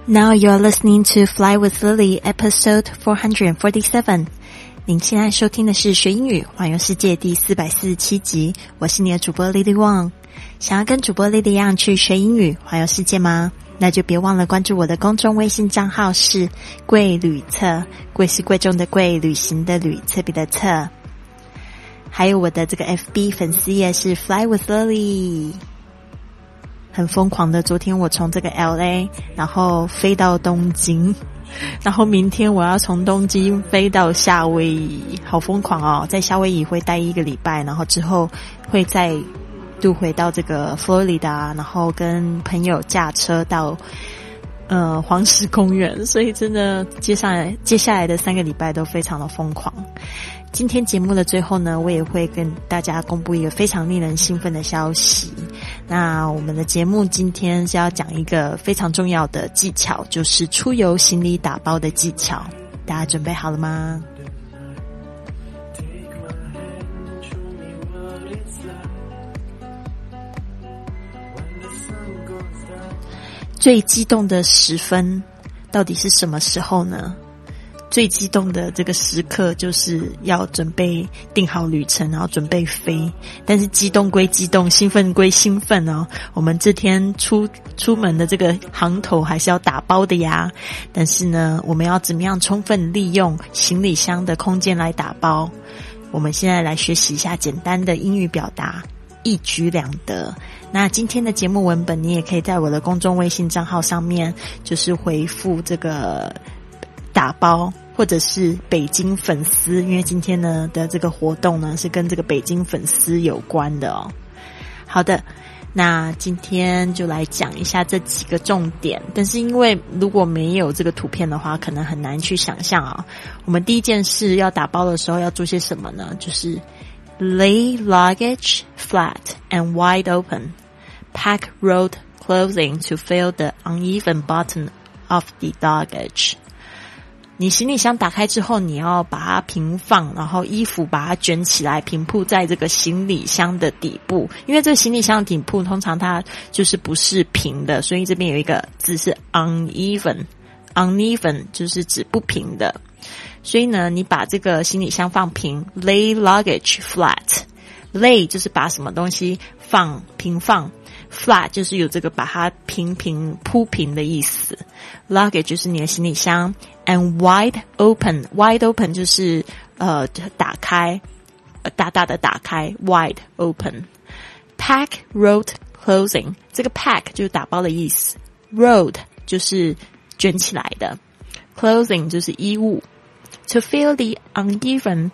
Now you're listening to Fly with Lily, episode 447. 您现在收听的是学英语环游世界第447集，我是你的主播 Lily Wang。想要跟主播 Lily 一样去学英语环游世界吗？那就别忘了关注我的公众微信账号是贵旅册，贵是贵重的贵，旅行的旅，特别的特。还有我的这个 FB 粉丝页是 Fly with Lily。很疯狂的，昨天我从这个 LA 然后飞到东京，然后明天我要从东京飞到夏威夷，好疯狂哦，在夏威夷会待1个礼拜，然后之后会再度回到这个佛罗里达，然后跟朋友驾车到黄石公园，所以真的接下来的3个礼拜都非常的疯狂。今天节目的最后呢，我也会跟大家公布一个非常令人兴奋的消息。那我们的节目今天是要讲一个非常重要的技巧，就是出游行李打包的技巧。大家准备好了吗？最激动的10分到底是什么时候呢？最激动的这个时刻就是要准备订好旅程，然后准备飞。但是激动归激动，兴奋归兴奋哦。我们这天出门的这个行头还是要打包的呀。但是呢，我们要怎么样充分利用行李箱的空间来打包？我们现在来学习一下简单的英语表达，一举两得。那今天的节目文本你也可以在我的公众微信账号上面，就是回复这个打包或者是北京粉丝，因为今天呢的这个活动呢是跟这个北京粉丝有关的哦。好的，那今天就来讲一下这几个重点，但是因为如果没有这个图片的话，可能很难去想象啊。我们第一件事要打包的时候要做些什么呢？就是 lay luggage flat and wide open, pack rolled clothing to fill the uneven bottom of the luggage。你行李箱打开之后，你要把它平放，然后衣服把它卷起来，平铺在这个行李箱的底部。因为这个行李箱的底部通常它就是不是平的，所以这边有一个字是 uneven 就是指不平的。所以呢，你把这个行李箱放平 lay luggage flat， lay 就是把什么东西平放，flat 就是有这个把它铺平的意思。luggage 就是你的行李箱 and wide open 就是打开，大大的打开 wide open。 pack rolled clothing， 這個 pack 就是打包的意思， rolled 就是卷起来的， clothing 就是衣物。 to fill the uneven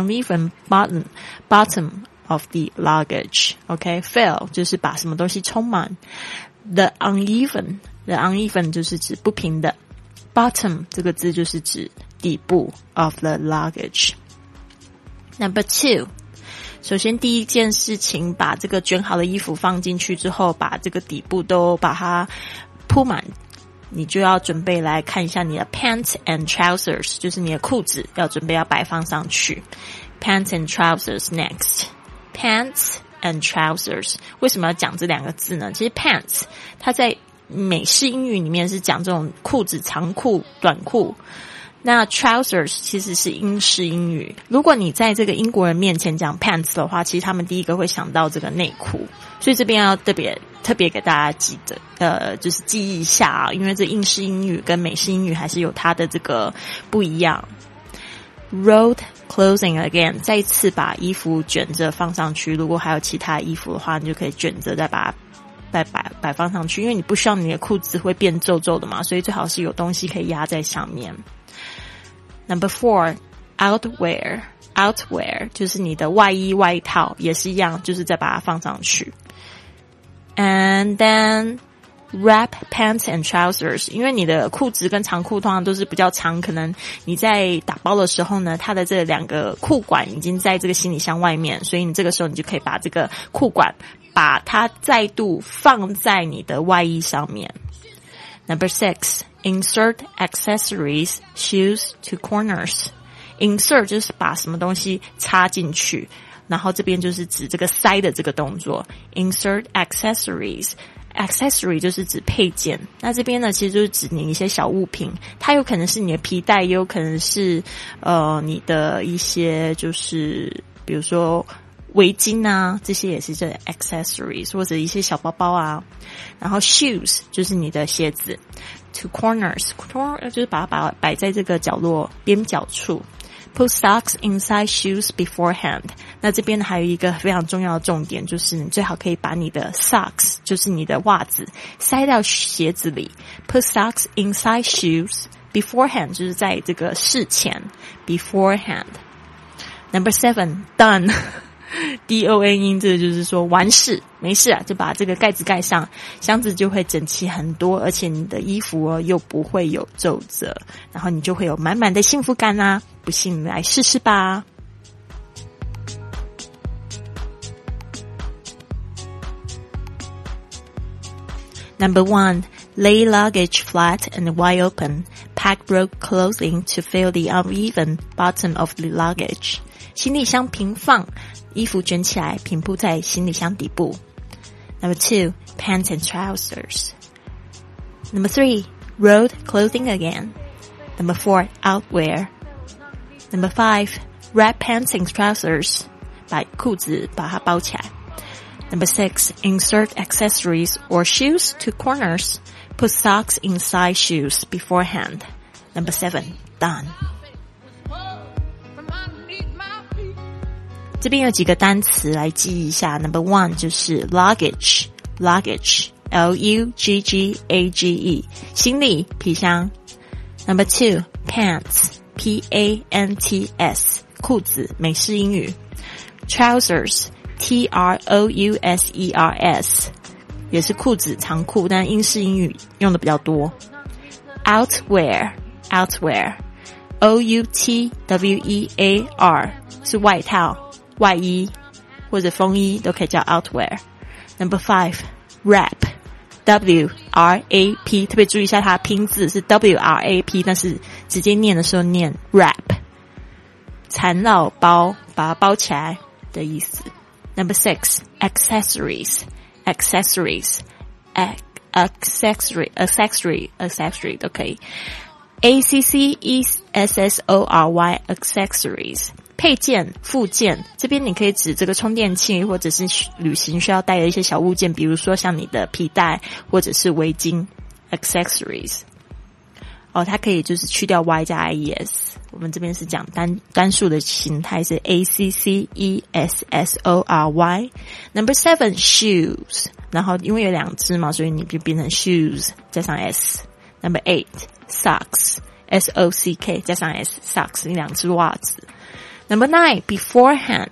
bottom of the luggage， OK， fill 就是把什么东西充满， the uneven 就是指不平的， bottom 这个字就是指底部 of the luggage。 Number 2， 首先第一件事情，把这个卷好的衣服放进去之后，把这个底部都把它铺满，你就要准备来看一下你的 pants and trousers， 就是你的裤子要准备要摆放上去。 pants and trousers next。 pants and trousers 为什么要讲这2个字呢？其实 pants 它在美式英语里面是讲这种裤子，长裤短裤，那 trousers 其实是英式英语。如果你在这个英国人面前讲 pants 的话，其实他们第一个会想到这个内裤，所以这边要特别给大家记得就是记忆一下啊，因为这英式英语跟美式英语还是有它的这个不一样。Rolled clothing again， 再一次把衣服卷着放上去，如果还有其他衣服的话，你就可以卷着再把它摆放上去，因为你不希望你的裤子会变皱皱的嘛，所以最好是有东西可以压在上面。Number 4， outwear 就是你的外衣外套，也是一样，就是再把它放上去。And then wrap pants and trousers， 因为你的裤子跟长裤通常都是比较长，可能你在打包的时候呢，它的这2个裤管已经在这个行李箱外面，所以你这个时候你就可以把这个裤管把它再度放在你的外衣上面。Number 6， insert accessories shoes to corners。 insert 就是把什么东西插进去，然后这边就是指这个塞的这个动作。insert accessories accessory 就是指配件，那这边呢其实就是指你一些小物品，它有可能是你的皮带，也有可能是你的一些就是比如说围巾啊，这些也是这 accessories 或者一些小包包啊。然后 shoes 就是你的鞋子， to corners 就是把它摆在这个角落边角处。Put socks inside shoes beforehand。那这边还有一个非常重要的重点，就是你最好可以把你的 socks， 就是你的袜子塞到鞋子里。Put socks inside shoes beforehand， 就是在这个事前 beforehand。Number 7 done D-O-N-E 这个就是说完事没事啊，就把这个盖子盖上，箱子就会整齐很多，而且你的衣服又不会有皱褶，然后你就会有满满的幸福感啊！不信来试试吧。Number 1, lay luggage flat and wide open. Pack rolled clothing to fill the uneven bottom of the luggage. 行李箱平放，衣服卷起来，平铺在行李箱底部。Number 2, pants and trousers. Number 3, rolled clothing again. Number 4, outwear. Number 5, wrap pants and trousers. 把裤子把它包起来。Number 6, insert accessories or shoes to corners. Put socks inside shoes beforehand. Number 7, done. 这边有几个单词来记一下。Number 1 就是 luggage, L-U-G-G-A-G-E 行李皮箱。Number 2 pants, P-A-N-T-S 裤子美式英语。Trousers, T-R-O-U-S-E-R-S 也是裤子长裤，但英式英语用的比较多。Outwear, O-U-T-W-E-A-R 是外套外衣或者风衣都可以叫 outwear。 Number 5 wrap, W-R-A-P 特别注意一下它的拼字是 W-R-A-P， 但是直接念的時候念 wrap， 缠绕包把它包起来的意思。Number 6 accessories都可以 A-C-C-E-S-S-O-R-Y accessories 配件附件，这边你可以指这个充电器或者是旅行需要带的一些小物件，比如说像你的皮带或者是围巾 accessories。 它可以就是去掉 Y 加 IES， 我们这边是讲单数的形态是 A-C-C-E-S-S-O-R-Y。 Number 7 shoes， 然后因为有两只嘛，所以你就變成 shoes 加上 S。 Number 8 socks, S-O-C-K 加上 S socks 两只袜子。Number 9 beforehand,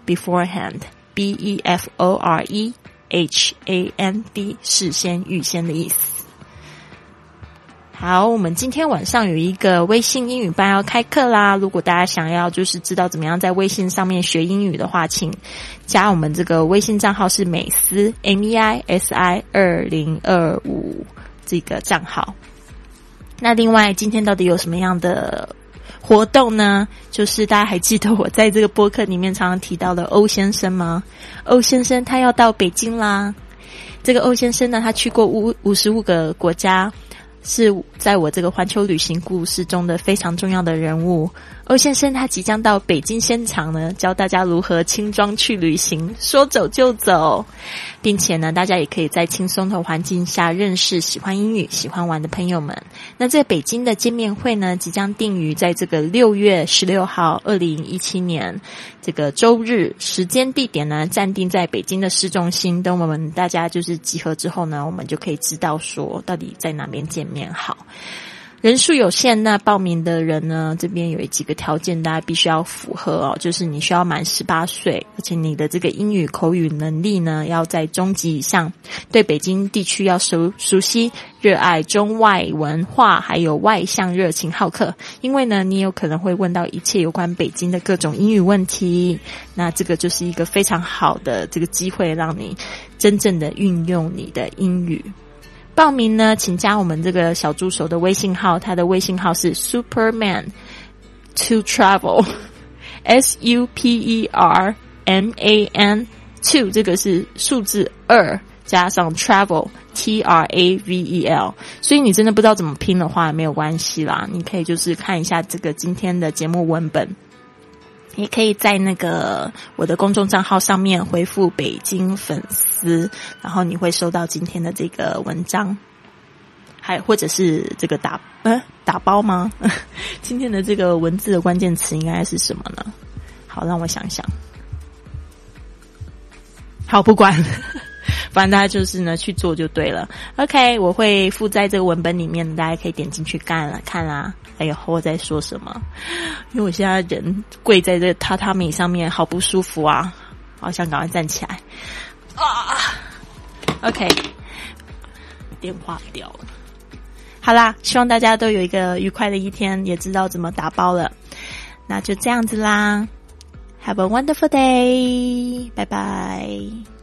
B-E-F-O-R-E-H-A-N-D 事先预先的意思。好，我们今天晚上有一个微信英语班要开课啦，如果大家想要就是知道怎么样在微信上面学英语的话，请加我们这个微信账号是美思 MEISI 2025这个账号。那另外今天到底有什么样的活动呢？就是大家还记得我在这个播客里面常常提到的欧先生吗？欧先生他要到北京啦。这个欧先生呢，他去过55个国家，是在我这个环球旅行故事中的非常重要的人物。欧先生他即将到北京现场呢，教大家如何轻装去旅行，说走就走，并且呢，大家也可以在轻松的环境下认识喜欢英语、喜欢玩的朋友们。那这北京的见面会呢，即将定于在这个6月16号2017年这个周日，时间地点呢暂定在北京的市中心。等我们大家就是集合之后呢，我们就可以知道说到底在哪边见面好。人数有限，那报名的人呢，这边有几个条件大家必须要符合就是你需要满18岁，而且你的这个英语口语能力呢要在中级以上，对北京地区要熟悉，热爱中外文化，还有外向热情好客。因为呢，你有可能会问到一切有关北京的各种英语问题，那这个就是一个非常好的这个机会，让你真正的运用你的英语。报名呢，请加我们这个小助手的微信号，他的微信号是 Superman to Travel SUPERMAN 2，这个是数字2 加上 travel TRAVEL， 所以你真的不知道怎么拼的话没有关系啦，你可以就是看一下这个今天的节目文本，也可以在那个我的公众账号上面回复北京粉丝，然后你会收到今天的这个文章，还或者是这个打包吗？今天的这个文字的关键词应该是什么呢？好，让我想想。好，不管反正大家就是呢去做就对了。 OK， 我会附在这个文本里面，大家可以点进去看啦。哎呦，我在说什么？因为我现在人跪在这榻榻米上面，好不舒服啊，好想赶快站起来啊。OK， 电话掉了。好啦，希望大家都有一个愉快的一天，也知道怎么打包了。那就这样子啦，Have a wonderful day， 拜拜。